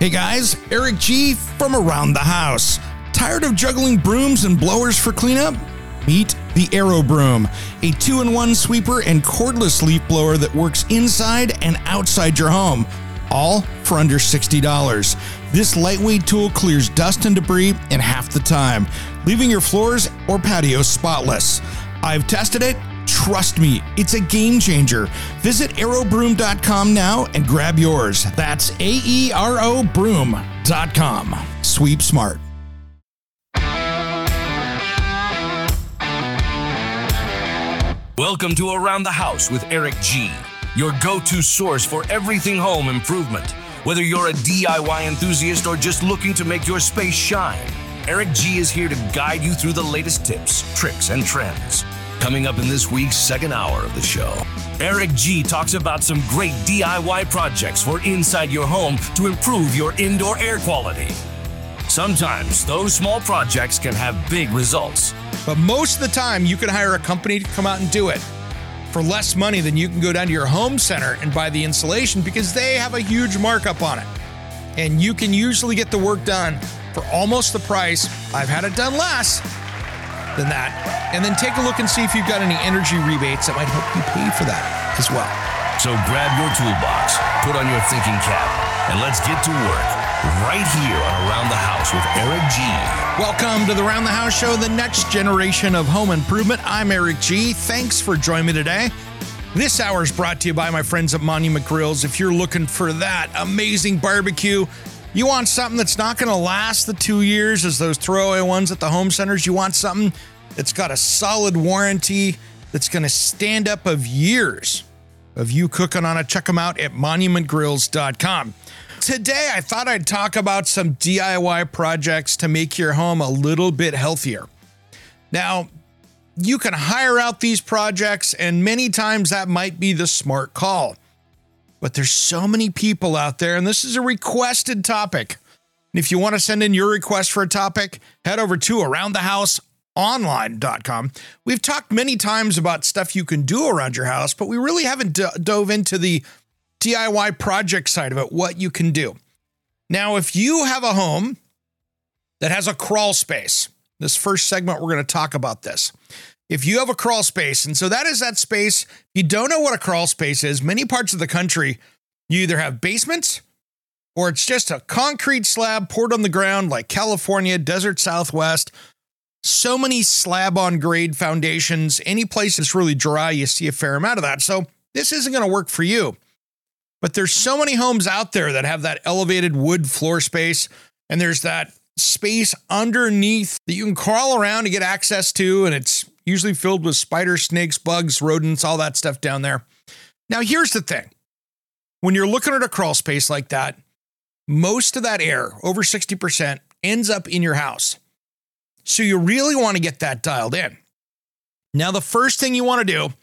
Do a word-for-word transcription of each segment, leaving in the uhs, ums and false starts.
Hey guys, Eric G from Around the House. Tired of juggling brooms and blowers for cleanup? Meet the Aero Broom, a two-in-one sweeper and cordless leaf blower that works inside and outside your home, all for under sixty dollars. This lightweight tool clears dust and debris in half the time, leaving your floors or patio spotless. I've tested it. Trust me, it's a game changer. Visit aero broom dot com now and grab yours. That's A E R O broom dot com. Sweep smart. Welcome to Around the House with Eric G, your go-to source for everything home improvement. Whether you're a D I Y enthusiast or just looking to make your space shine, Eric G is here to guide you through the latest tips, tricks, and trends. Coming up in this week's second hour of the show, Eric G talks about some great D I Y projects for inside your home to improve your indoor air quality. Sometimes those small projects can have big results. But most of the time, you can hire a company to come out and do it for less money than you can go down to your home center and buy the insulation because they have a huge markup on it. And you can usually get the work done for almost the price. I've had it done less than that. And then take a look and see if you've got any energy rebates that might help you pay for that as well. So grab your toolbox, put on your thinking cap, and let's get to work right here on Around the House with Eric G. Welcome to the Around the House show, the next generation of home improvement. I'm Eric G. Thanks for joining me today. This hour is brought to you by my friends at Monument Grills. If you're looking for that amazing barbecue, you want something that's not going to last the two years as those throwaway ones at the home centers. You want something that's got a solid warranty that's going to stand up of years of you cooking on it. Check them out at monument grills dot com. Today, I thought I'd talk about some D I Y projects to make your home a little bit healthier. Now, you can hire out these projects, and many times that might be the smart call. But there's so many people out there, and this is a requested topic. And if you want to send in your request for a topic, head over to around the house online dot com. We've talked many times about stuff you can do around your house, but we really haven't d- dove into the D I Y project side of it, what you can do. Now, if you have a home that has a crawl space, this first segment, we're going to talk about this. If you have a crawl space, and so that is that space, if you don't know what a crawl space is, many parts of the country, you either have basements or it's just a concrete slab poured on the ground like California, desert Southwest. So many slab on grade foundations. Any place that's really dry, you see a fair amount of that. So this isn't going to work for you. But there's so many homes out there that have that elevated wood floor space, and there's that space underneath that you can crawl around to get access to, and it's usually filled with spiders, snakes, bugs, rodents, all that stuff down there. Now, here's the thing. When you're looking at a crawl space like that, most of that air, over sixty percent, ends up in your house. So you really want to get that dialed in. Now, the first thing you want to do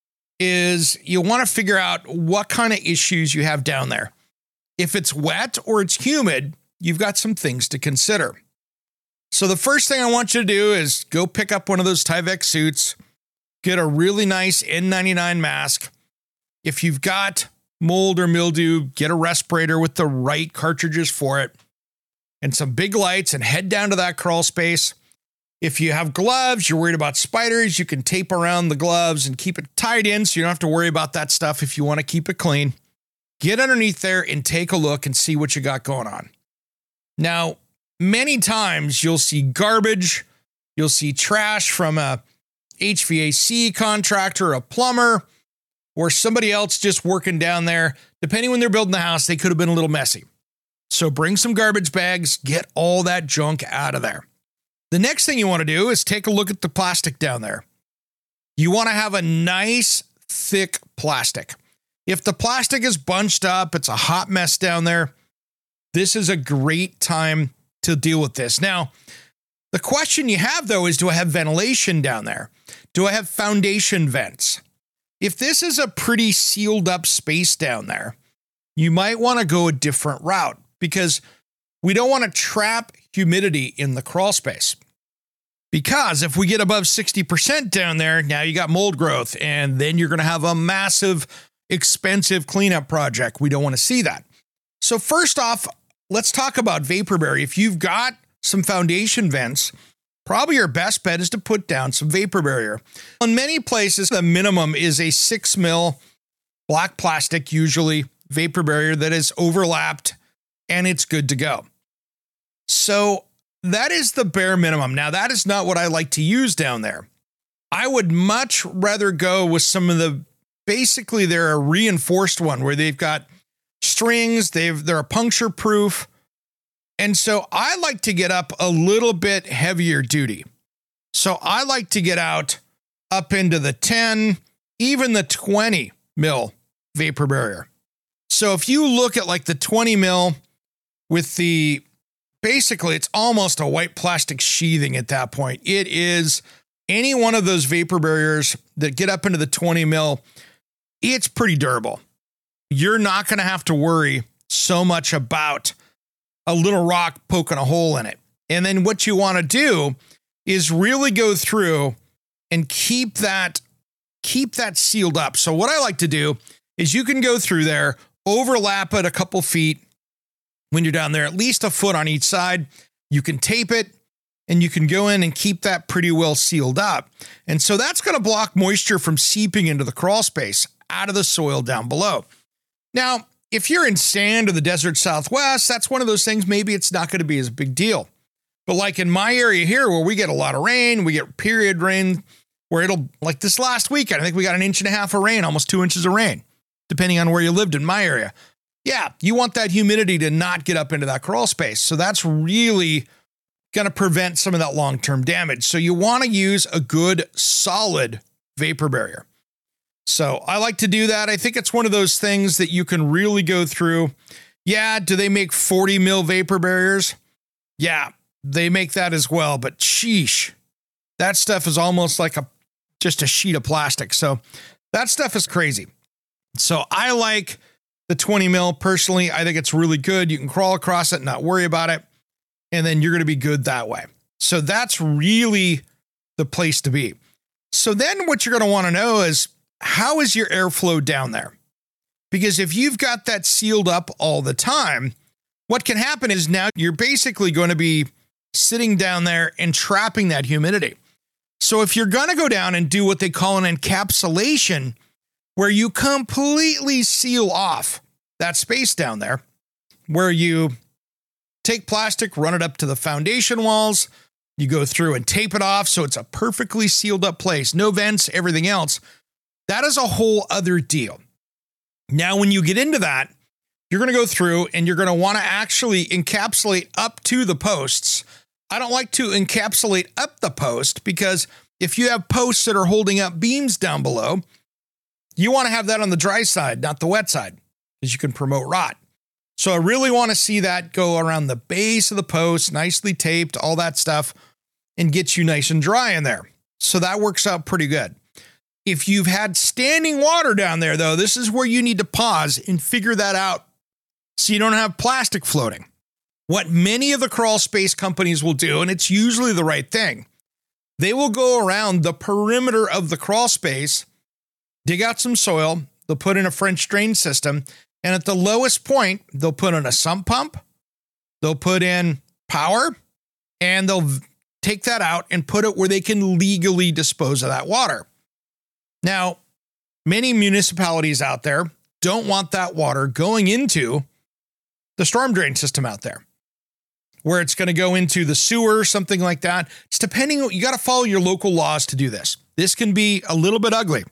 is you want to figure out what kind of issues you have down there. If it's wet or it's humid, you've got some things to consider. So the first thing I want you to do is go pick up one of those Tyvek suits, get a really nice N ninety-nine mask. If you've got mold or mildew, get a respirator with the right cartridges for it, and some big lights, and head down to that crawl space. If you have gloves, you're worried about spiders, you can tape around the gloves and keep it tied in so you don't have to worry about that stuff if you want to keep it clean. Get underneath there and take a look and see what you got going on. Now, many times you'll see garbage, you'll see trash from a H V A C contractor, a plumber, or somebody else just working down there. Depending when they're building the house, they could have been a little messy. So bring some garbage bags, get all that junk out of there. The next thing you want to do is take a look at the plastic down there. You want to have a nice, thick plastic. If the plastic is bunched up, it's a hot mess down there, this is a great time to deal with this. Now, the question you have, though, is do I have ventilation down there? Do I have foundation vents? If this is a pretty sealed up space down there, you might want to go a different route because we don't want to trap humidity in the crawl space. Because if we get above sixty percent down there, now you got mold growth, and then you're going to have a massive, expensive cleanup project. We don't want to see that. So first off, let's talk about Vapor Barrier. If you've got some foundation vents, probably your best bet is to put down some Vapor Barrier. In many places, the minimum is a six mil black plastic, usually Vapor Barrier that is overlapped, and it's good to go. So that is the bare minimum. Now, that is not what I like to use down there. I would much rather go with some of the, basically they're a reinforced one where they've got strings, they've, they're a puncture proof. And so I like to get up a little bit heavier duty. So I like to get out up into the ten, even the twenty mil Vapor Barrier. So if you look at like the twenty mil with the, basically it's almost a white plastic sheathing at that point. It is any one of those Vapor Barriers that get up into the twenty mil, it's pretty durable. You're not going to have to worry so much about a little rock poking a hole in it. And then what you want to do is really go through and keep that, keep that sealed up. So what I like to do is you can go through there, overlap it a couple feet when you're down there, at least a foot on each side. You can tape it and you can go in and keep that pretty well sealed up. And so that's going to block moisture from seeping into the crawl space out of the soil down below. Now, if you're in sand or the desert Southwest, that's one of those things, maybe it's not going to be as big deal. But like in my area here where we get a lot of rain, we get period rain where it'll, like this last weekend, I think we got an inch and a half of rain, almost two inches of rain, depending on where you lived in my area. Yeah, you want that humidity to not get up into that crawl space. So that's really going to prevent some of that long-term damage. So you want to use a good solid Vapor Barrier. So I like to do that. I think it's one of those things that you can really go through. Yeah, do they make forty mil Vapor Barriers? Yeah, they make that as well. But sheesh, that stuff is almost like a just a sheet of plastic. So that stuff is crazy. So I like the twenty mil personally. I think it's really good. You can crawl across it and not worry about it. And then you're going to be good that way. So that's really the place to be. So then what you're going to want to know is, how is your airflow down there? Because if you've got that sealed up all the time, what can happen is now you're basically going to be sitting down there and trapping that humidity. So if you're going to go down and do what they call an encapsulation, where you completely seal off that space down there, where you take plastic, run it up to the foundation walls, you go through and tape it off so it's a perfectly sealed up place, no vents, everything else. That is a whole other deal. Now, when you get into that, you're going to go through and you're going to want to actually encapsulate up to the posts. I don't like to encapsulate up the post because if you have posts that are holding up beams down below, you want to have that on the dry side, not the wet side, because you can promote rot. So I really want to see that go around the base of the post, nicely taped, all that stuff, and get you nice and dry in there. So that works out pretty good. If you've had standing water down there, though, this is where you need to pause and figure that out so you don't have plastic floating. What many of the crawl space companies will do, and it's usually the right thing, they will go around the perimeter of the crawl space, dig out some soil, they'll put in a French drain system, and at the lowest point, they'll put in a sump pump, they'll put in power, and they'll take that out and put it where they can legally dispose of that water. Now, many municipalities out there don't want that water going into the storm drain system out there, where it's going to go into the sewer, something like that. It's depending, you got to follow your local laws to do this. This can be a little bit ugly.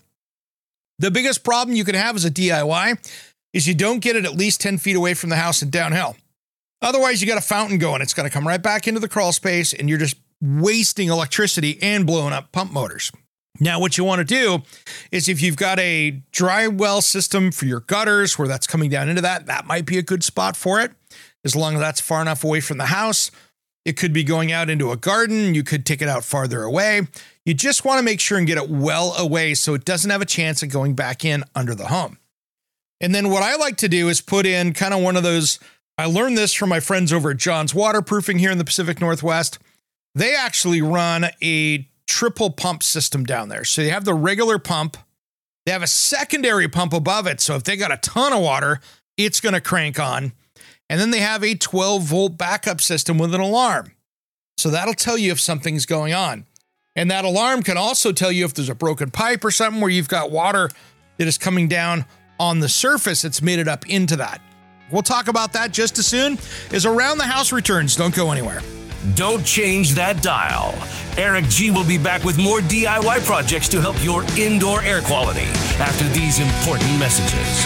The biggest problem you can have as a D I Y is you don't get it at least ten feet away from the house and downhill. Otherwise, you got a fountain going. It's going to come right back into the crawl space and you're just wasting electricity and blowing up pump motors. Now, what you want to do is if you've got a dry well system for your gutters where that's coming down into that, that might be a good spot for it. As long as that's far enough away from the house, it could be going out into a garden. You could take it out farther away. You just want to make sure and get it well away so it doesn't have a chance of going back in under the home. And then what I like to do is put in kind of one of those, I learned this from my friends over at John's Waterproofing here in the Pacific Northwest. They actually run a triple pump system down there. So they have the regular pump, they have a secondary pump above it. So if they got a ton of water, it's going to crank on. And then they have a twelve volt backup system with an alarm. So that'll tell you if something's going on. And that alarm can also tell you if there's a broken pipe or something where you've got water that is coming down on the surface. It's made it up into that. We'll talk about that just as soon as Around the House returns. Don't go anywhere. Don't change that dial. Eric G will be back with more D I Y projects to help your indoor air quality after these important messages.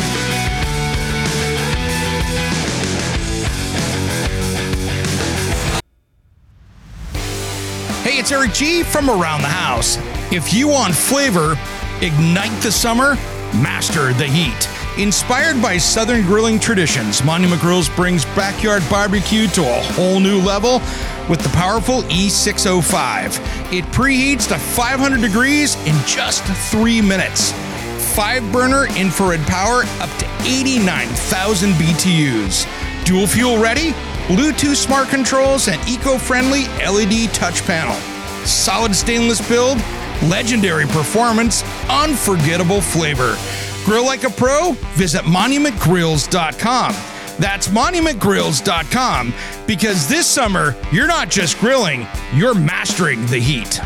Hey, it's Eric G from Around the House. If you want flavor, ignite the summer, master the heat. Inspired by Southern grilling traditions, Monument Grills brings backyard barbecue to a whole new level with the powerful E six oh five. It preheats to five hundred degrees in just three minutes. Five burner infrared power up to eighty-nine thousand B T Us. Dual fuel ready, Bluetooth smart controls, and eco-friendly L E D touch panel. Solid stainless build, legendary performance, unforgettable flavor. Grill like a pro? Visit monument grills dot com. That's monument grills dot com, because this summer, you're not just grilling, you're mastering the heat.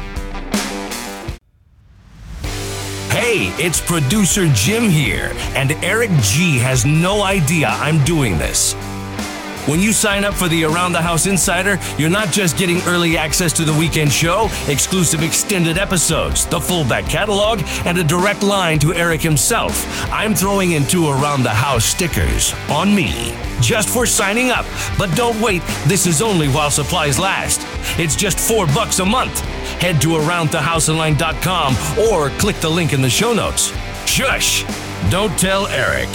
Hey, it's producer Jim here, and Eric G has no idea I'm doing this. When you sign up for the Around the House Insider, you're not just getting early access to the weekend show, exclusive extended episodes, the full back catalog, and a direct line to Eric himself. I'm throwing in two Around the House stickers on me, just for signing up. But don't wait, this is only while supplies last. It's just four bucks a month. Head to around the house online dot com or click the link in the show notes. Shush! Don't tell Eric.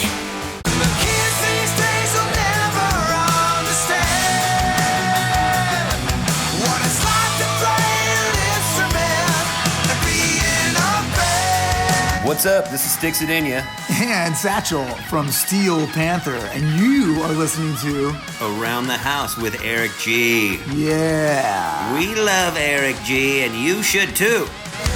What's up? This is Sticks It In Ya. And Satchel from Steel Panther. And you are listening to Around the House with Eric G. Yeah. We love Eric G, and you should too.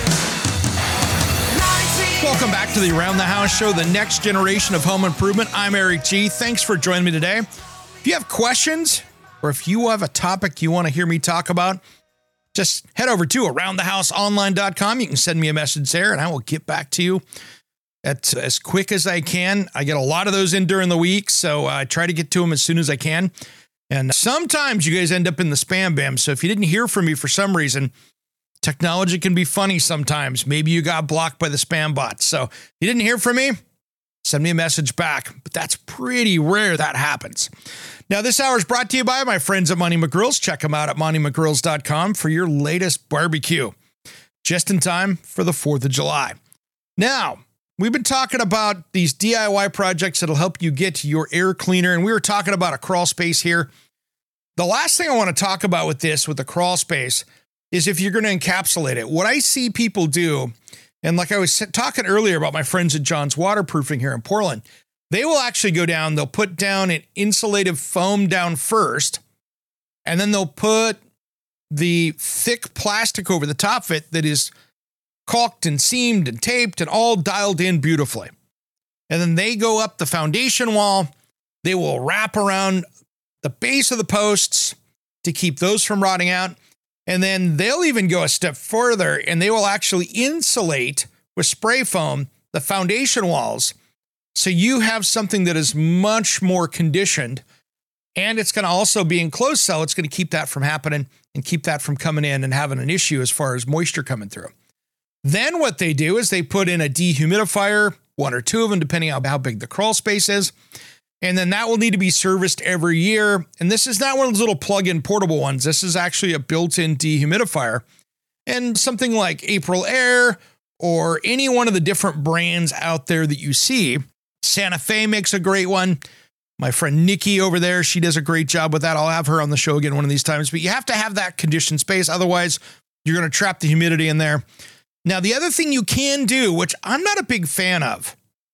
Welcome back to the Around the House show, the next generation of home improvement. I'm Eric G. Thanks for joining me today. If you have questions, or if you have a topic you want to hear me talk about, just head over to around the house online dot com. You can send me a message there, and I will get back to you at, as quick as I can. I get a lot of those in during the week, so I try to get to them as soon as I can. And sometimes you guys end up in the spam bam. So if you didn't hear from me for some reason, technology can be funny sometimes. Maybe you got blocked by the spam bots. So if you didn't hear from me, send me a message back. But that's pretty rare that happens. Now, this hour is brought to you by my friends at Monument Grills. Check them out at monument grills dot com for your latest barbecue, just in time for the fourth of July. Now, we've been talking about these D I Y projects that'll help you get your air cleaner, and we were talking about a crawl space here. The last thing I want to talk about with this, with the crawl space, is if you're going to encapsulate it. What I see people do, and like I was talking earlier about my friends at John's Waterproofing here in Portland, they will actually go down, they'll put down an insulative foam down first, and then they'll put the thick plastic over the top of it that is caulked and seamed and taped and all dialed in beautifully. And then they go up the foundation wall. They will wrap around the base of the posts to keep those from rotting out. And then they'll even go a step further, and they will actually insulate with spray foam the foundation walls. So you have something that is much more conditioned, and it's going to also be enclosed cell. It's going to keep that from happening and keep that from coming in and having an issue as far as moisture coming through. Then what they do is they put in a dehumidifier, one or two of them, depending on how big the crawl space is. And then that will need to be serviced every year. And this is not one of those little plug-in portable ones. This is actually a built-in dehumidifier. And something like April Air or any one of the different brands out there that you see. Santa Fe makes a great one. My friend Nikki over there, she does a great job with that. I'll have her on the show again one of these times. But you have to have that conditioned space. Otherwise, you're going to trap the humidity in there. Now, the other thing you can do, which I'm not a big fan of,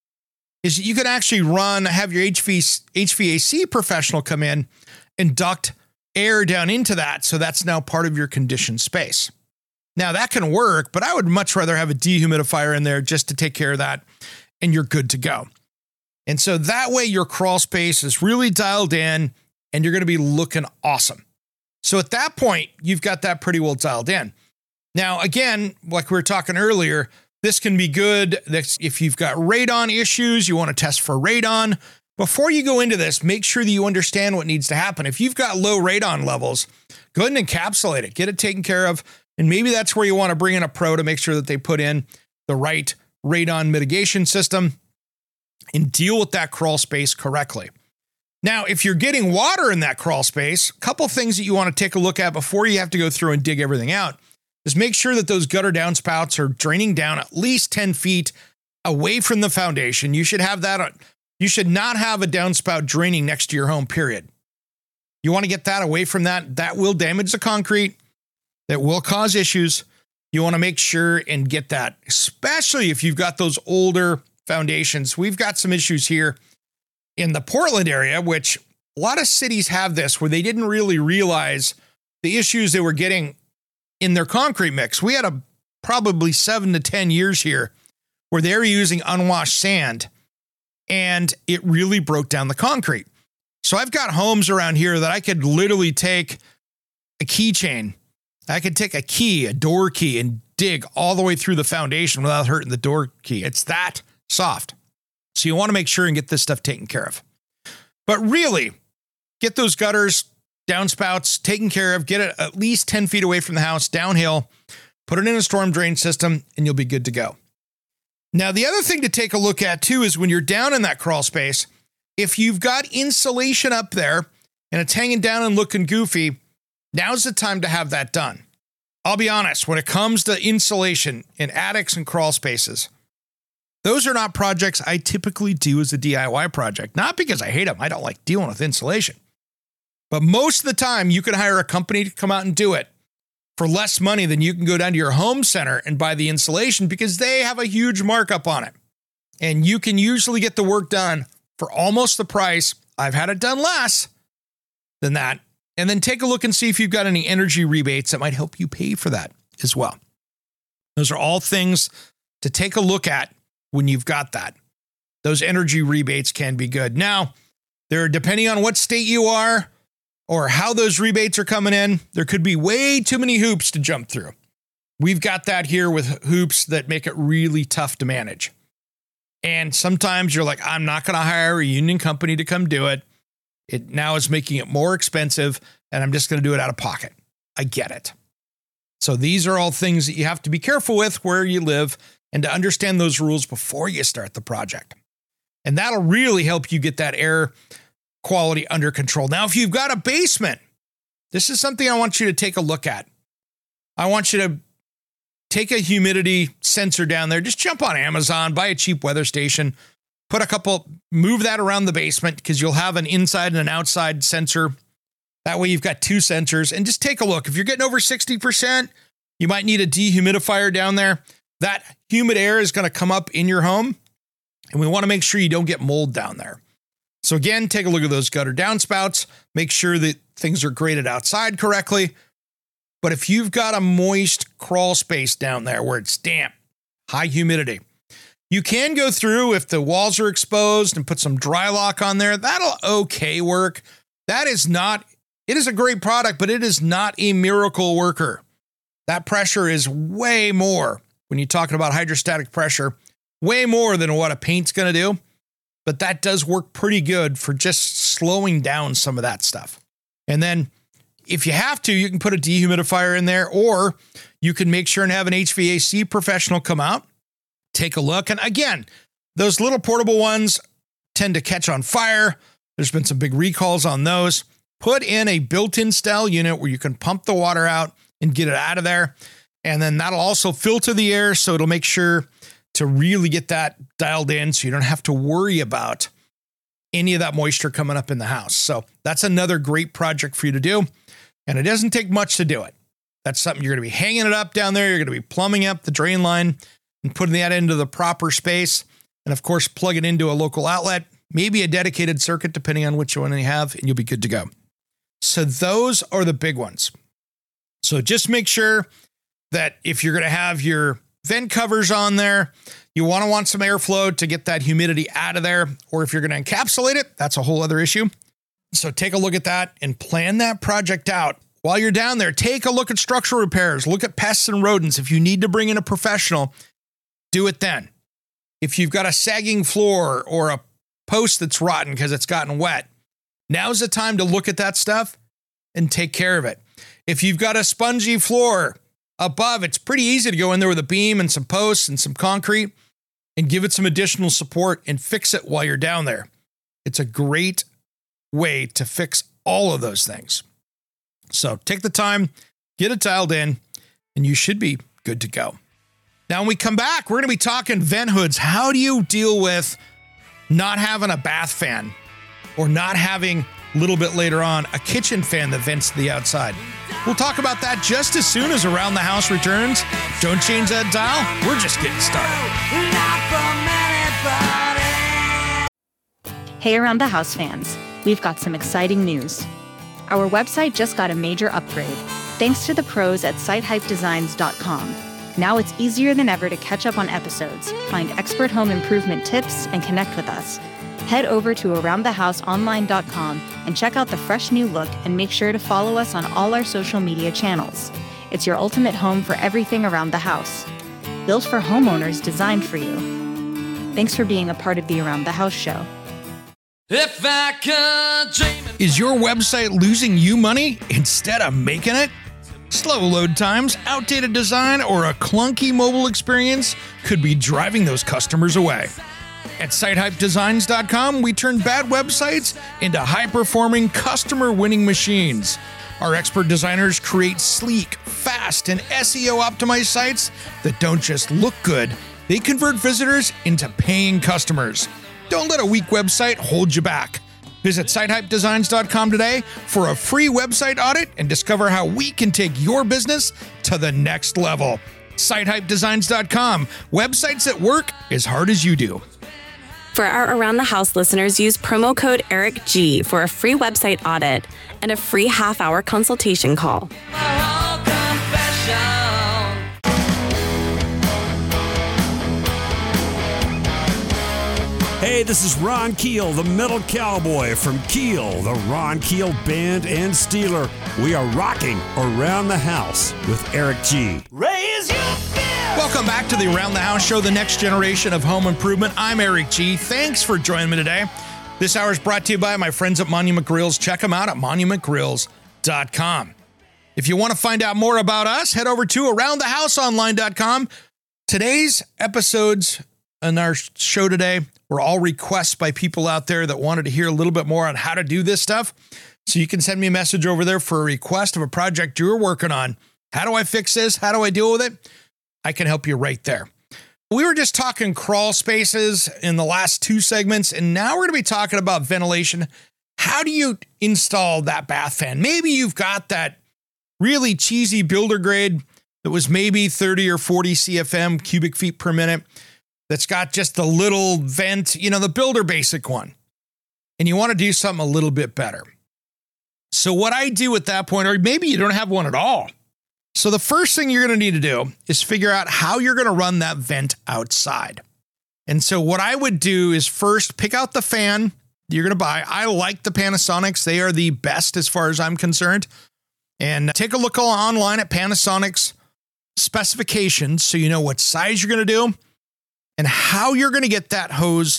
is you can actually run, have your H V, H V A C professional come in and duct air down into that. So that's now part of your conditioned space. Now, that can work, but I would much rather have a dehumidifier in there just to take care of that, and you're good to go. And so that way your crawl space is really dialed in and you're going to be looking awesome. So at that point, you've got that pretty well dialed in. Now, again, like we were talking earlier, this can be good. That's if you've got radon issues, you want to test for radon. Before you go into this, make sure that you understand what needs to happen. If you've got low radon levels, go ahead and encapsulate it, get it taken care of. And maybe that's where you want to bring in a pro to make sure that they put in the right radon mitigation system and deal with that crawl space correctly. Now, if you're getting water in that crawl space, a couple things that you want to take a look at before you have to go through and dig everything out is make sure that those gutter downspouts are draining down at least ten feet away from the foundation. You should have that. You should not have a downspout draining next to your home, period. You want to get that away from that. That will damage the concrete. That will cause issues. You want to make sure and get that, especially if you've got those older foundations. We've got some issues here in the Portland area, which a lot of cities have this, where they didn't really realize the issues they were getting in their concrete mix. We had a probably seven to ten years here where they were using unwashed sand, and it really broke down the concrete. So I've got homes around here that I could literally take a keychain. I could take a key, a door key, and dig all the way through the foundation without hurting the door key. It's that soft. So you want to make sure and get this stuff taken care of. But really, get those gutters, downspouts taken care of. Get it at least ten feet away from the house, downhill. Put it in a storm drain system, and you'll be good to go. Now, the other thing to take a look at, too, is when you're down in that crawl space, if you've got insulation up there and it's hanging down and looking goofy, now's the time to have that done. I'll be honest, when it comes to insulation in attics and crawl spaces, those are not projects I typically do as a D I Y project. Not because I hate them. I don't like dealing with insulation. But most of the time, you can hire a company to come out and do it for less money than you can go down to your home center and buy the insulation, because they have a huge markup on it. And you can usually get the work done for almost the price. I've had it done less than that. And then take a look and see if you've got any energy rebates that might help you pay for that as well. Those are all things to take a look at when you've got that. Those energy rebates can be good. Now, they're depending on what state you are or how those rebates are coming in, there could be way too many hoops to jump through. We've got that here with hoops that make it really tough to manage. And sometimes you're like, I'm not going to hire a union company to come do it. It now is making it more expensive, and I'm just going to do it out of pocket. I get it. So these are all things that you have to be careful with where you live and to understand those rules before you start the project. And that'll really help you get that air quality under control. Now, if you've got a basement, this is something I want you to take a look at. I want you to take a humidity sensor down there. Just jump on Amazon, buy a cheap weather station, put a couple, move that around the basement, because you'll have an inside and an outside sensor. That way you've got two sensors, and just take a look. If you're getting over sixty percent, you might need a dehumidifier down there. That humid air is going to come up in your home, and we want to make sure you don't get mold down there. So again, take a look at those gutter downspouts. Make sure that things are graded outside correctly. But if you've got a moist crawl space down there where it's damp, high humidity, you can go through if the walls are exposed and put some dry lock on there. That'll okay work. That is not, it is a great product, but it is not a miracle worker. That pressure is way more, when you're talking about hydrostatic pressure, way more than what a paint's going to do. But that does work pretty good for just slowing down some of that stuff. And then if you have to, you can put a dehumidifier in there, or you can make sure and have an H V A C professional come out, take a look. And again, those little portable ones tend to catch on fire. There's been some big recalls on those. Put in a built-in style unit where you can pump the water out and get it out of there. And then that'll also filter the air, so it'll make sure to really get that dialed in so you don't have to worry about any of that moisture coming up in the house. So that's another great project for you to do. And it doesn't take much to do it. That's something you're going to be hanging it up down there. You're going to be plumbing up the drain line and putting that into the proper space. And of course, plug it into a local outlet, maybe a dedicated circuit, depending on which one you have, and you'll be good to go. So those are the big ones. So just make sure that if you're going to have your vent covers on there. You want to want some airflow to get that humidity out of there. Or if you're going to encapsulate it, that's a whole other issue. So take a look at that and plan that project out. While you're down there, take a look at structural repairs. Look at pests and rodents. If you need to bring in a professional, do it then. If you've got a sagging floor or a post that's rotten because it's gotten wet, now's the time to look at that stuff and take care of it. If you've got a spongy floor above, it's pretty easy to go in there with a beam and some posts and some concrete and give it some additional support and fix it while you're down there. It's a great way to fix all of those things. So take the time, get it dialed in, and you should be good to go. Now, when we come back, we're going to be talking vent hoods. How do you deal with not having a bath fan or not having, a little bit later on, a kitchen fan that vents to the outside? We'll talk about that just as soon as Around the House returns. Don't change that dial. We're just getting started. Hey, Around the House fans. We've got some exciting news. Our website just got a major upgrade, thanks to the pros at site hype designs dot com. Now it's easier than ever to catch up on episodes, find expert home improvement tips, and connect with us. Head over to around the house online dot com and check out the fresh new look, and make sure to follow us on all our social media channels. It's your ultimate home for everything around the house. Built for homeowners, designed for you. Thanks for being a part of the Around the House show. If I could dream. Is your website losing you money instead of making it? Slow load times, outdated design, or a clunky mobile experience could be driving those customers away. At site hype designs dot com, we turn bad websites into high-performing, customer-winning machines. Our expert designers create sleek, fast, and S E O-optimized sites that don't just look good, they convert visitors into paying customers. Don't let a weak website hold you back. Visit site hype designs dot com today for a free website audit and discover how we can take your business to the next level. site hype designs dot com. Websites that work as hard as you do. For our Around the House listeners, use promo code Eric G for a free website audit and a free half-hour consultation call. Hey, this is Ron Keel, the Metal Cowboy from Keel, the Ron Keel Band and Steeler. We are rocking Around the House with Eric G. Raise your fist! Welcome back to the Around the House show, the next generation of home improvement. I'm Eric G. Thanks for joining me today. This hour is brought to you by my friends at Monument Grills. Check them out at monument grills dot com. If you want to find out more about us, head over to around the house online dot com. Today's episodes in our show today were all requests by people out there that wanted to hear a little bit more on how to do this stuff. So you can send me a message over there for a request of a project you're working on. How do I fix this? How do I deal with it? I can help you right there. We were just talking crawl spaces in the last two segments, and now we're going to be talking about ventilation. How do you install that bath fan? Maybe you've got that really cheesy builder grade that was maybe thirty or forty C F M, cubic feet per minute, that's got just the little vent, you know, the builder basic one. And you want to do something a little bit better. So what I do at that point, or maybe you don't have one at all. So the first thing you're going to need to do is figure out how you're going to run that vent outside. And so what I would do is first pick out the fan you're going to buy. I like the Panasonics. They are the best as far as I'm concerned. And take a look online at Panasonic's specifications so you know what size you're going to do and how you're going to get that hose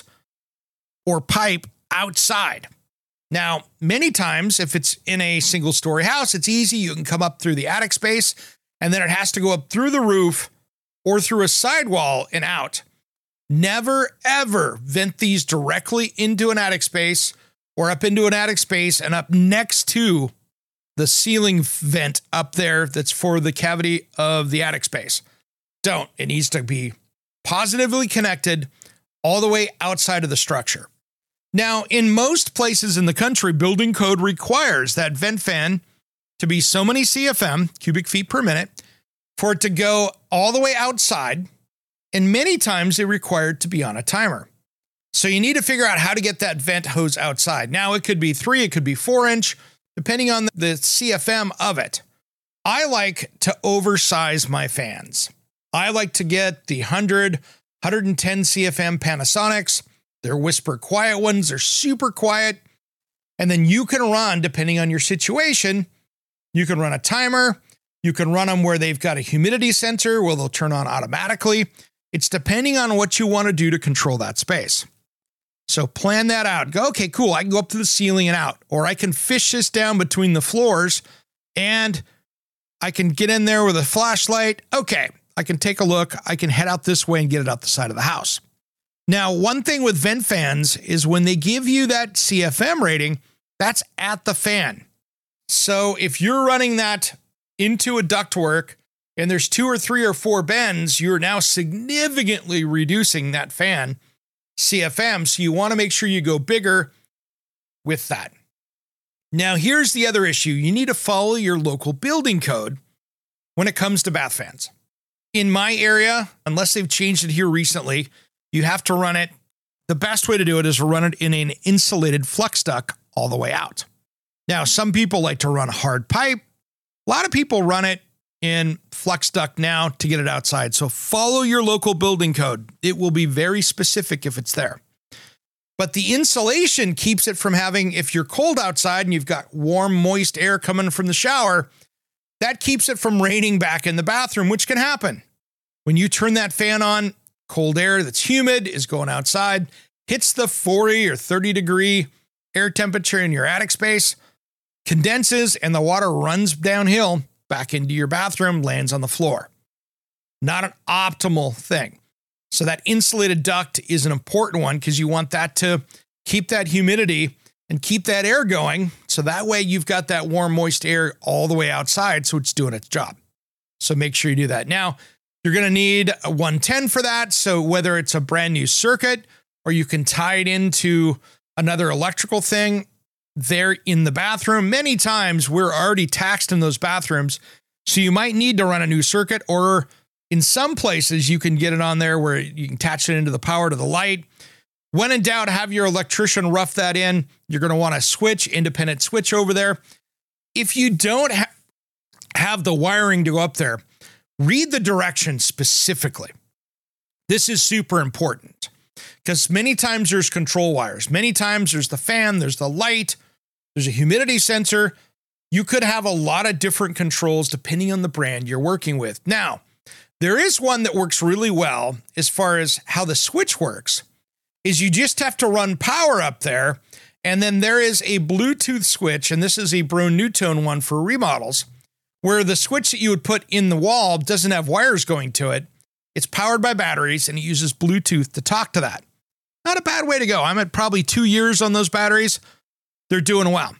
or pipe outside. Now, many times, if it's in a single story house, it's easy. You can come up through the attic space, and then it has to go up through the roof or through a sidewall and out. Never, ever vent these directly into an attic space or up into an attic space and up next to the ceiling vent up there that's for the cavity of the attic space. Don't. It needs to be positively connected all the way outside of the structure. Now, in most places in the country, building code requires that vent fan to be so many C F M, cubic feet per minute, for it to go all the way outside, and many times they require it to be on a timer. So you need to figure out how to get that vent hose outside. Now, it could be three, it could be four inch, depending on the C F M of it. I like to oversize my fans. I like to get the one hundred, one ten C F M Panasonics. They're whisper quiet ones. They're super quiet. And then you can run, depending on your situation, you can run a timer. You can run them where they've got a humidity sensor where they'll turn on automatically. It's depending on what you want to do to control that space. So plan that out. Go, okay, cool. I can go up to the ceiling and out, or I can fish this down between the floors and I can get in there with a flashlight. Okay, I can take a look. I can head out this way and get it out the side of the house. Now, one thing with vent fans is when they give you that C F M rating, that's at the fan. So if you're running that into a ductwork and there's two or three or four bends, you're now significantly reducing that fan C F M. So you want to make sure you go bigger with that. Now, here's the other issue. You need to follow your local building code when it comes to bath fans. In my area, unless they've changed it here recently, you have to run it. The best way to do it is to run it in an insulated flux duct all the way out. Now, some people like to run hard pipe. A lot of people run it in flux duct now to get it outside. So follow your local building code. It will be very specific if it's there. But the insulation keeps it from having, if you're cold outside and you've got warm, moist air coming from the shower, that keeps it from raining back in the bathroom, which can happen. When you turn that fan on, cold air that's humid is going outside, hits the forty or thirty degree air temperature in your attic space, condenses, and the water runs downhill back into your bathroom, lands on the floor. Not an optimal thing. So that insulated duct is an important one because you want that to keep that humidity and keep that air going. So that way you've got that warm, moist air all the way outside, so it's doing its job. So make sure you do that. Now, you're going to need a one ten for that. So whether it's a brand new circuit or you can tie it into another electrical thing there in the bathroom. Many times we're already taxed in those bathrooms. So you might need to run a new circuit, or in some places you can get it on there where you can attach it into the power to the light. When in doubt, have your electrician rough that in. You're going to want to switch, independent switch over there. If you don't ha- have the wiring to go up there, read the directions specifically. This is super important because many times there's control wires. Many times there's the fan, there's the light, there's a humidity sensor. You could have a lot of different controls depending on the brand you're working with. Now, there is one that works really well as far as how the switch works, is you just have to run power up there, and then there is a Bluetooth switch, and this is a Broan-NuTone one for remodels, where the switch that you would put in the wall doesn't have wires going to it. It's powered by batteries, and it uses Bluetooth to talk to that. Not a bad way to go. I'm at probably two years on those batteries. They're doing well.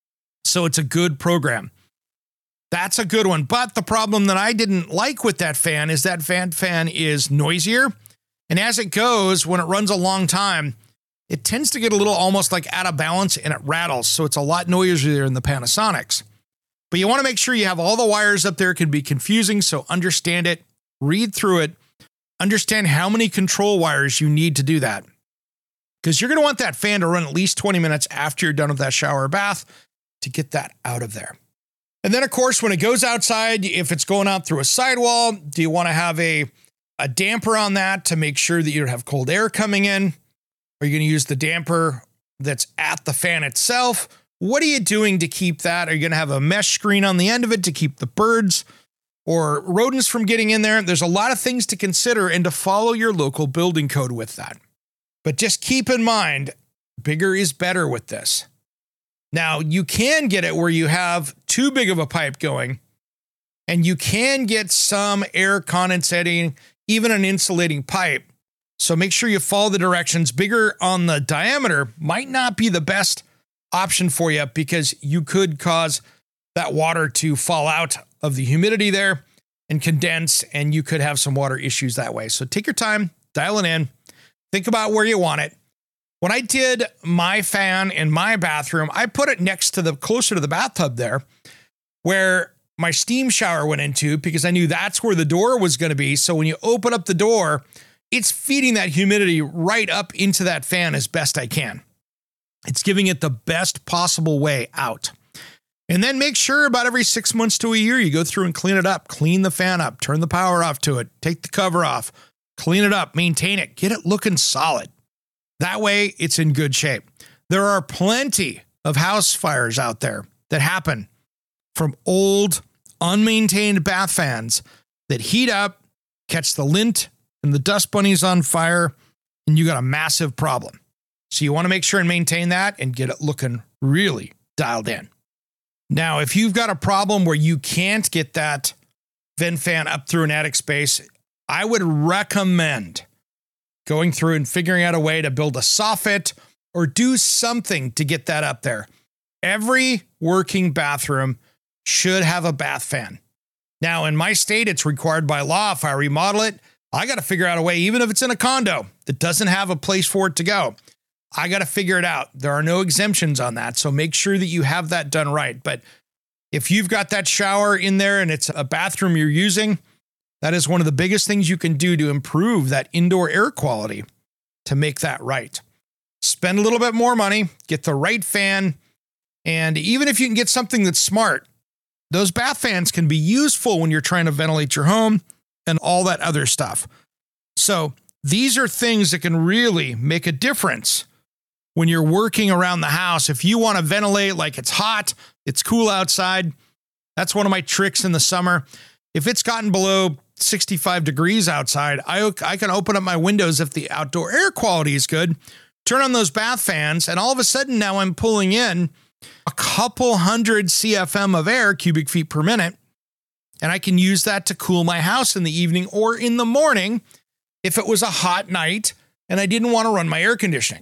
So it's a good program. That's a good one. But the problem that I didn't like with that fan is that fan fan is noisier. And as it goes, when it runs a long time, it tends to get a little almost like out of balance and it rattles. So it's a lot noisier than the Panasonics. But you want to make sure you have all the wires up there. It can be confusing. So understand it, read through it, understand how many control wires you need to do that. Because you're going to want that fan to run at least twenty minutes after you're done with that shower or bath to get that out of there. And then, of course, when it goes outside, if it's going out through a sidewall, do you want to have a, a damper on that to make sure that you don't have cold air coming in? Are you going to use the damper that's at the fan itself? What are you doing to keep that? Are you going to have a mesh screen on the end of it to keep the birds or rodents from getting in there? There's a lot of things to consider and to follow your local building code with that. But just keep in mind, bigger is better with this. Now, you can get it where you have too big of a pipe going, and you can get some air condensating, even an insulating pipe. So make sure you follow the directions. Bigger on the diameter might not be the best option for you because you could cause that water to fall out of the humidity there and condense, and you could have some water issues that way. So take your time, dial it in, think about where you want it. When I did my fan in my bathroom, I put it next to the, closer to the bathtub there, where my steam shower went into, because I knew that's where the door was going to be. So when you open up the door, it's feeding that humidity right up into that fan as best I can. It's giving it the best possible way out. And then make sure about every six months to a year, you go through and clean it up, clean the fan up, turn the power off to it, take the cover off, clean it up, maintain it, get it looking solid. That way it's in good shape. There are plenty of house fires out there that happen from old, unmaintained bath fans that heat up, catch the lint and the dust bunnies on fire, and you got a massive problem. So you want to make sure and maintain that and get it looking really dialed in. Now, if you've got a problem where you can't get that vent fan up through an attic space, I would recommend going through and figuring out a way to build a soffit or do something to get that up there. Every working bathroom should have a bath fan. Now, in my state, it's required by law. If I remodel it, I got to figure out a way, even if it's in a condo that doesn't have a place for it to go. I got to figure it out. There are no exemptions on that. So make sure that you have that done right. But if you've got that shower in there and it's a bathroom you're using, that is one of the biggest things you can do to improve that indoor air quality to make that right. Spend a little bit more money, get the right fan. And even if you can get something that's smart, those bath fans can be useful when you're trying to ventilate your home and all that other stuff. So these are things that can really make a difference when you're working around the house. If you want to ventilate like it's hot, it's cool outside, that's one of my tricks in the summer. If it's gotten below sixty-five degrees outside, I, I can open up my windows if the outdoor air quality is good, turn on those bath fans, and all of a sudden now I'm pulling in a couple hundred C F M of air, cubic feet per minute, and I can use that to cool my house in the evening or in the morning if it was a hot night and I didn't want to run my air conditioning.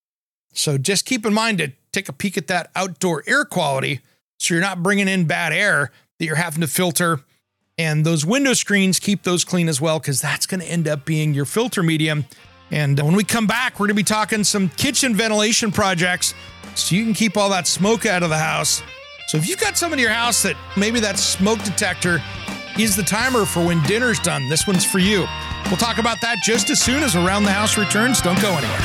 So just keep in mind to take a peek at that outdoor air quality so you're not bringing in bad air that you're having to filter. And those window screens, keep those clean as well, because that's going to end up being your filter medium. And when we come back, we're going to be talking some kitchen ventilation projects so you can keep all that smoke out of the house. So if you've got someone in your house that maybe that smoke detector is the timer for when dinner's done, this one's for you. We'll talk about that just as soon as Around the House returns. Don't go anywhere.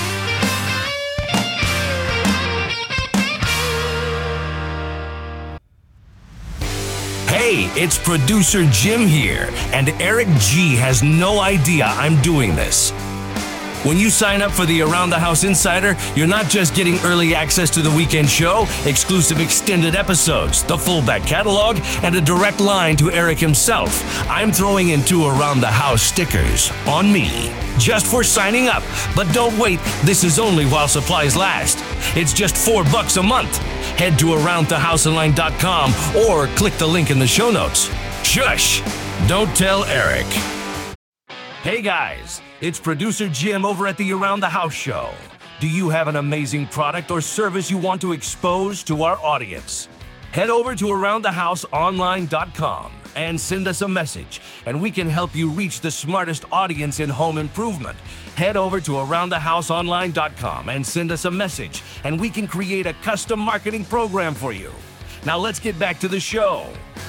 Hey, it's producer Jim here, and Eric G has no idea I'm doing this. When you sign up for the Around the House Insider, you're not just getting early access to the weekend show, exclusive extended episodes, the full back catalog, and a direct line to Eric himself. I'm throwing in two Around the House stickers on me, just for signing up. But don't wait, this is only while supplies last. It's just four bucks a month. Head to around the house online dot com or click the link in the show notes. Shush! Don't tell Eric. Hey guys, it's producer Jim over at the Around the House show. Do you have an amazing product or service you want to expose to our audience? Head over to around the house online dot com and send us a message, and we can help you reach the smartest audience in home improvement. Head over to around the house online dot com and send us a message, and we can create a custom marketing program for you. Now let's get back to the show.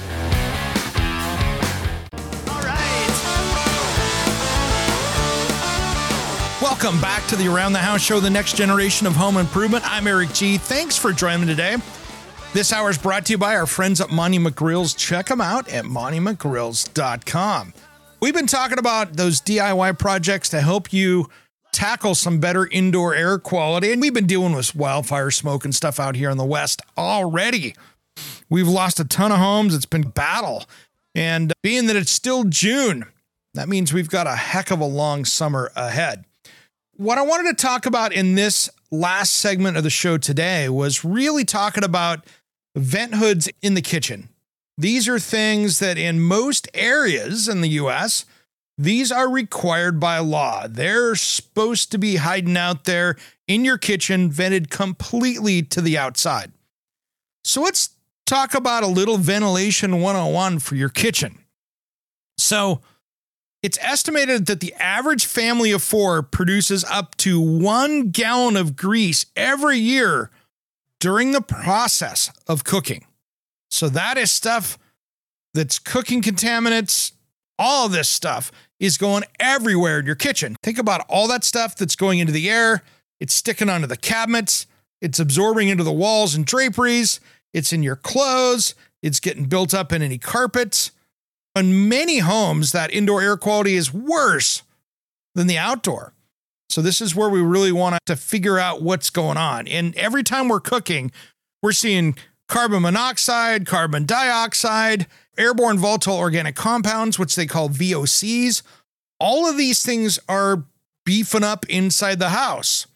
Welcome back to the Around the House show, the next generation of home improvement. I'm Eric G. Thanks for joining me today. This hour is brought to you by our friends at Monument Grills. Check them out at monument grills dot com. We've been talking about those D I Y projects to help you tackle some better indoor air quality. And we've been dealing with wildfire smoke and stuff out here in the West already. We've lost a ton of homes. It's been a battle. And being that it's still June, that means we've got a heck of a long summer ahead. What I wanted to talk about in this last segment of the show today was really talking about vent hoods in the kitchen. These are things that in most areas in the U S, these are required by law. They're supposed to be hiding out there in your kitchen, vented completely to the outside. So let's talk about a little ventilation one oh one for your kitchen. So it's estimated that the average family of four produces up to one gallon of grease every year during the process of cooking. So that is stuff that's cooking contaminants. All of this stuff is going everywhere in your kitchen. Think about all that stuff that's going into the air. It's sticking onto the cabinets. It's absorbing into the walls and draperies. it's in your clothes, it's getting built up in any carpets. In many homes, that indoor air quality is worse than the outdoor. So this is where we really want to figure out what's going on. And every time we're cooking, we're seeing carbon monoxide, carbon dioxide, airborne volatile organic compounds, which they call V O Cs. All of these things are beefing up inside the house.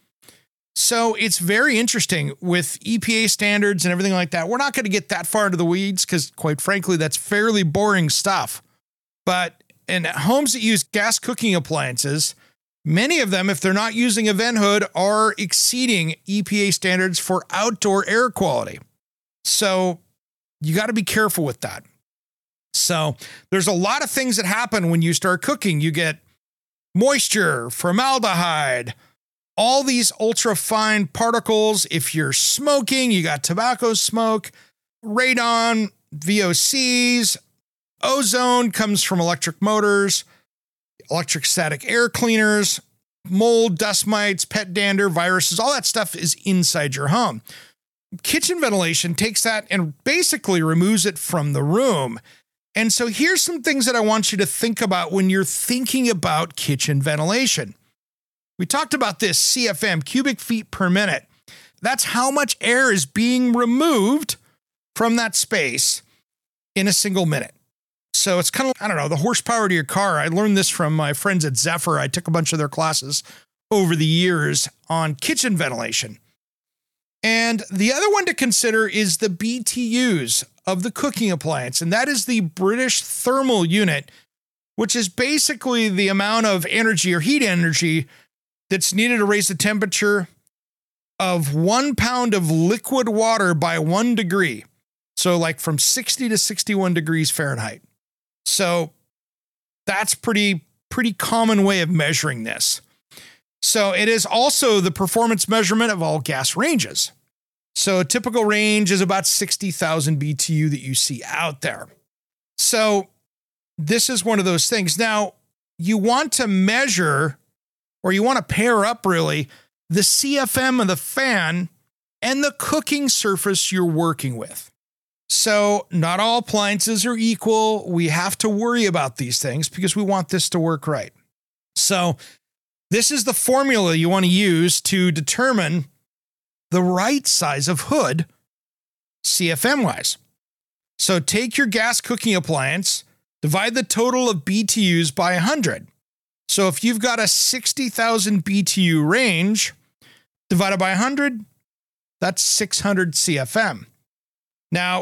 So it's very interesting with E P A standards and everything like that. We're not going to get that far into the weeds because, quite frankly, that's fairly boring stuff. But in homes that use gas cooking appliances, many of them, if they're not using a vent hood, are exceeding E P A standards for outdoor air quality. So you got to be careful with that. So there's a lot of things that happen when you start cooking. You get moisture, formaldehyde, all these ultra fine particles. If you're smoking, you got tobacco smoke, radon, V O Cs, ozone comes from electric motors, electric static air cleaners, mold, dust mites, pet dander, viruses, all that stuff is inside your home. Kitchen ventilation takes that and basically removes it from the room. And so here's some things that I want you to think about when you're thinking about kitchen ventilation. We talked about this C F M, cubic feet per minute. That's how much air is being removed from that space in a single minute. So it's kind of, I don't know, the horsepower to your car. I learned this from my friends at Zephyr. I took a bunch of their classes over the years on kitchen ventilation. And the other one to consider is the B T Us of the cooking appliance. And that is the British thermal unit, which is basically the amount of energy or heat energy that's needed to raise the temperature of one pound of liquid water by one degree. So like from sixty to sixty-one degrees Fahrenheit. So that's pretty, pretty common way of measuring this. So it is also the performance measurement of all gas ranges. So a typical range is about sixty thousand B T U that you see out there. So this is one of those things. Now, you want to measure, or you want to pair up really, the C F M of the fan and the cooking surface you're working with. So not all appliances are equal. We have to worry about these things because we want this to work right. So this is the formula you want to use to determine the right size of hood C F M-wise. So take your gas cooking appliance, divide the total of B T Us by one hundred. So if you've got a sixty thousand B T U range, divided by one hundred, that's six hundred C F M. Now,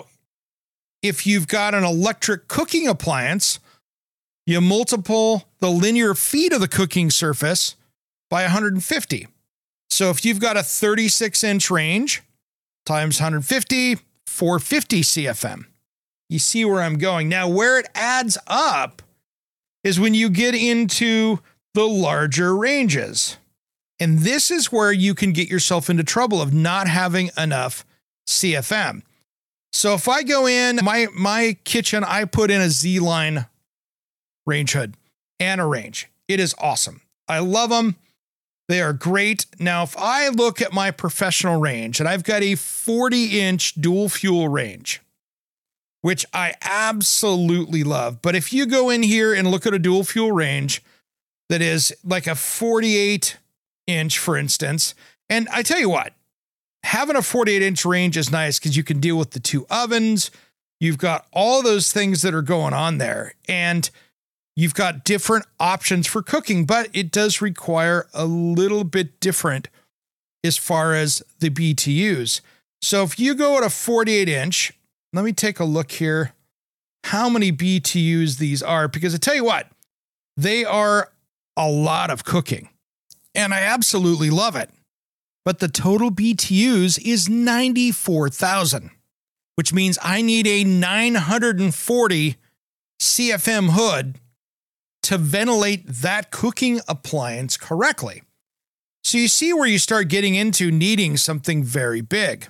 if you've got an electric cooking appliance, you multiply the linear feet of the cooking surface by one hundred fifty. So if you've got a thirty-six inch range times one hundred fifty, four hundred fifty C F M. You see where I'm going. Now, where it adds up is when you get into the larger ranges. And this is where you can get yourself into trouble of not having enough C F M. So if I go in my, my kitchen, I put in a Z-Line range hood and a range. It is awesome. I love them. They are great. Now, if I look at my professional range, and I've got a forty inch dual fuel range, which I absolutely love. But if you go in here and look at a dual fuel range that is like a forty-eight inch, for instance, and I tell you what, having a forty-eight inch range is nice because you can deal with the two ovens. You've got all those things that are going on there, and you've got different options for cooking, but it does require a little bit different as far as the B T Us. So if you go at a forty-eight inch, let me take a look here, how many B T Us these are, because I tell you what, they are a lot of cooking, and I absolutely love it. But the total B T Us is ninety-four thousand, which means I need a nine hundred forty C F M hood to ventilate that cooking appliance correctly. So you see where you start getting into needing something very big.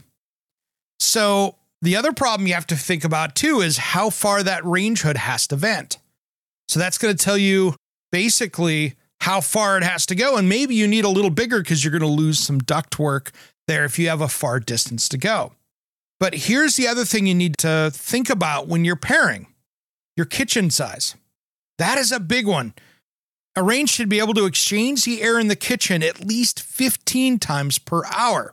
So the other problem you have to think about too is how far that range hood has to vent. So that's going to tell you basically how far it has to go. And maybe you need a little bigger because you're going to lose some duct work there if you have a far distance to go. But here's the other thing you need to think about when you're pairing your kitchen size. That is a big one. A range should be able to exchange the air in the kitchen at least fifteen times per hour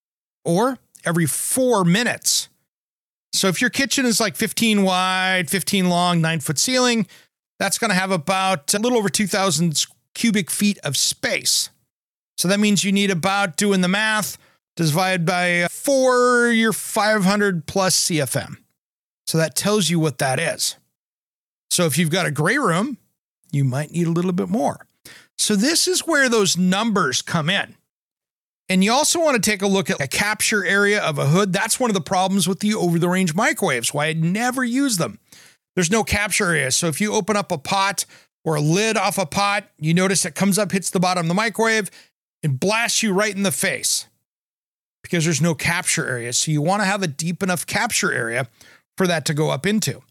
or every four minutes. So if your kitchen is like fifteen wide, fifteen long, nine foot ceiling, that's going to have about a little over two thousand cubic feet of space. So that means you need about, doing the math, divided by four, you're five hundred plus C F M. So that tells you what that is. So if you've got a gray room, you might need a little bit more. So this is where those numbers come in. And you also want to take a look at a capture area of a hood. That's one of the problems with the over-the-range microwaves, why I never use them. There's no capture area. So if you open up a pot or a lid off a pot, you notice it comes up, hits the bottom of the microwave, and blasts you right in the face because there's no capture area. So you want to have a deep enough capture area for that to go up into.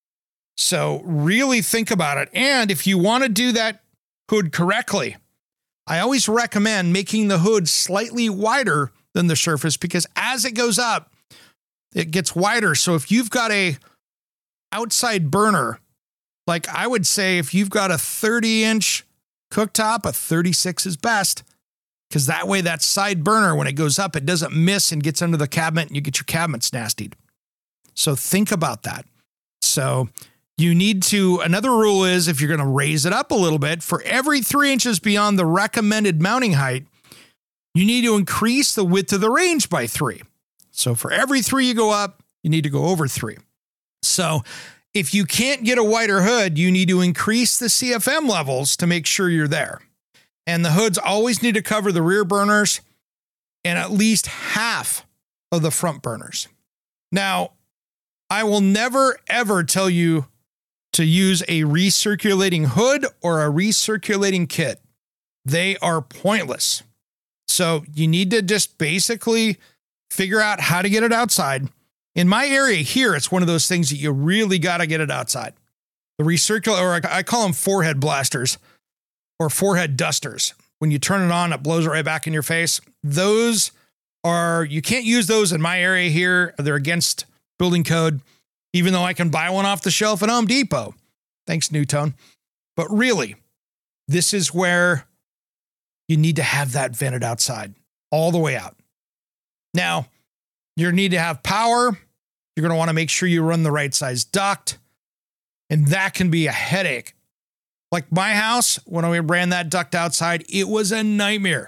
So really think about it. And if you want to do that hood correctly, I always recommend making the hood slightly wider than the surface because as it goes up, it gets wider. So if you've got a outside burner, like I would say if you've got a thirty inch cooktop, a thirty-six is best because that way that side burner, when it goes up, it doesn't miss and gets under the cabinet and you get your cabinets nastied. So think about that. So you need to, another rule is if you're going to raise it up a little bit, for every three inches beyond the recommended mounting height, you need to increase the width of the range by three. So for every three you go up, you need to go over three. So if you can't get a wider hood, you need to increase the C F M levels to make sure you're there. And the hoods always need to cover the rear burners and at least half of the front burners. Now, I will never, ever tell you to use a recirculating hood or a recirculating kit. They are pointless. So you need to just basically figure out how to get it outside. In my area here, it's one of those things that you really got to get it outside. The recirculate, or I call them forehead blasters or forehead dusters. When you turn it on, it blows it right back in your face. Those are, you can't use those in my area here. They're against building code, even though I can buy one off the shelf at Home Depot. Thanks, Newtone. But really, this is where you need to have that vented outside all the way out. Now, you need to have power. You're going to want to make sure you run the right size duct. And that can be a headache. Like my house, when we ran that duct outside, it was a nightmare.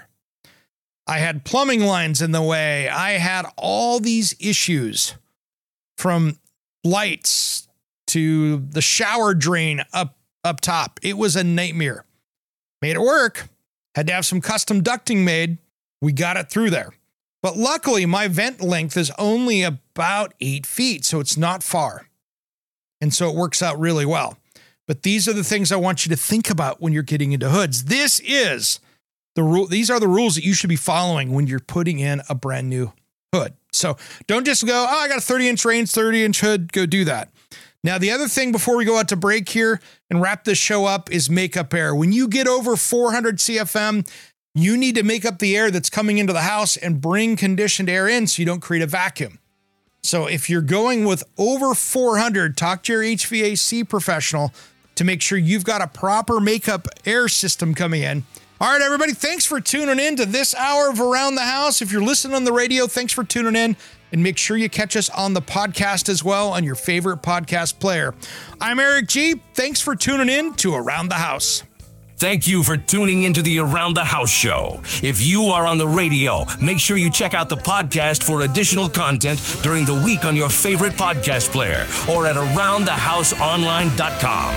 I had plumbing lines in the way. I had all these issues from lights to the shower drain up, up top. It was a nightmare. Made it work. Had to have some custom ducting made. We got it through there. But luckily, my vent length is only about eight feet, so it's not far. And so it works out really well. But these are the things I want you to think about when you're getting into hoods. This is the rule. These are the rules that you should be following when you're putting in a brand new hood. So don't just go, oh, I got a thirty inch range, thirty inch hood. Go do that. Now, the other thing before we go out to break here and wrap this show up is makeup air. When you get over four hundred C F M, you need to make up the air that's coming into the house and bring conditioned air in so you don't create a vacuum. So if you're going with over four hundred, talk to your H V A C professional to make sure you've got a proper makeup air system coming in. All right, everybody, thanks for tuning in to this hour of Around the House. If you're listening on the radio, thanks for tuning in. And make sure you catch us on the podcast as well on your favorite podcast player. I'm Eric G. Thanks for tuning in to Around the House. Thank you for tuning into the Around the House show. If you are on the radio, make sure you check out the podcast for additional content during the week on your favorite podcast player or at around the house online dot com.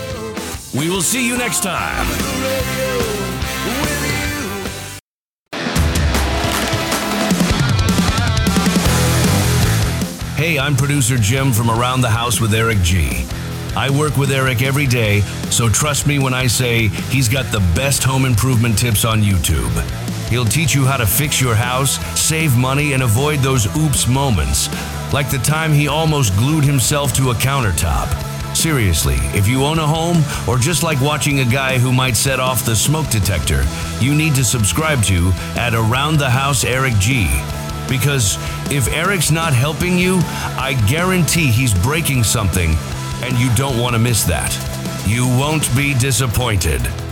We will see you next time. Hey, I'm producer Jim from Around the House with Eric G. I work with Eric every day, so trust me when I say he's got the best home improvement tips on YouTube. He'll teach you how to fix your house, save money, and avoid those oops moments, like the time he almost glued himself to a countertop. Seriously, if you own a home, or just like watching a guy who might set off the smoke detector, you need to subscribe to at Around the House Eric G. Because if Eric's not helping you, I guarantee he's breaking something, and you don't want to miss that. You won't be disappointed.